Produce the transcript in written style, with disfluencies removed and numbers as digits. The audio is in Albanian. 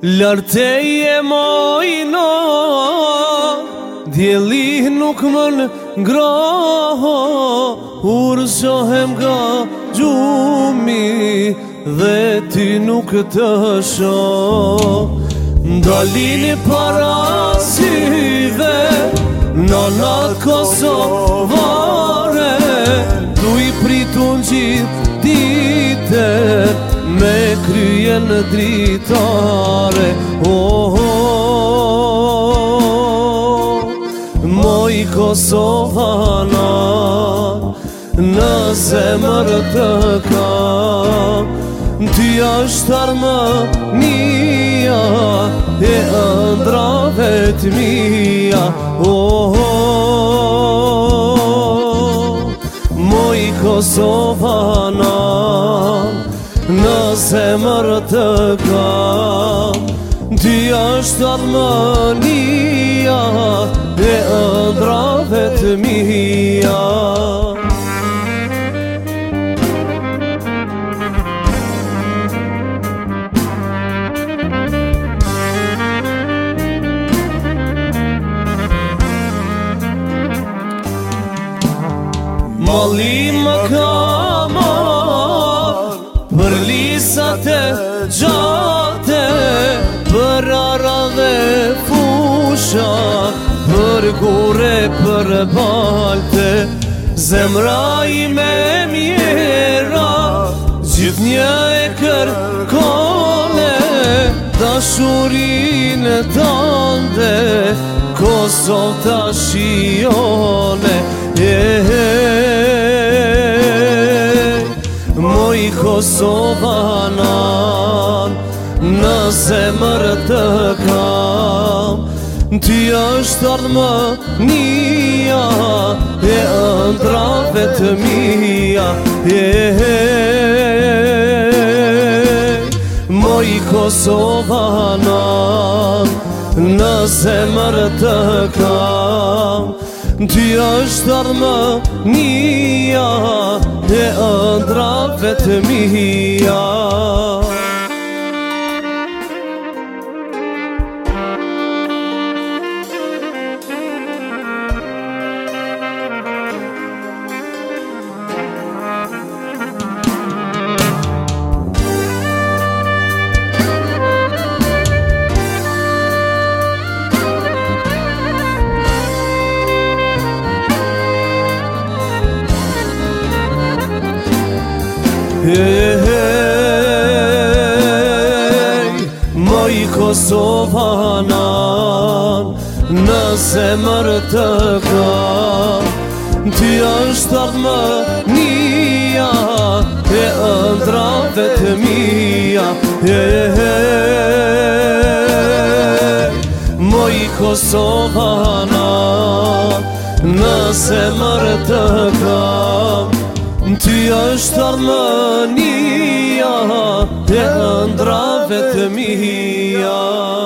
Larteje mojno, djeli nuk më ngroho, ursohem nga gjumi dhe ti nuk të shoh. Ndalini para syve, nonat kosovare, tu I pritun gjithë dite me kryen dritare. Moj Kosovana, në zemër të kam, ty është armënia e ëndrave të mia. Moj Kosovana, në zemër të kam, ty është armënia e ëndrave të mia. Mali më ka marrë për lisat e gjate, për ara dhe fusha, për kure, për balte. Zemra ime mjera, gjithë një e kërkone, dashurinë tënde, Kosovë ta shione. Moj Kosovana, në zemër të kam, ty është armënia e ëndrave të mia. Moj Kosovana, në zemër të kam, ty është armënia e ëndrave të mia. Moj Kosovana, në zemër të kam, ty është armënia e ëndrave të mia. Moj Kosovana, në zemër të kam, ty është armënia e ëndrave të mia.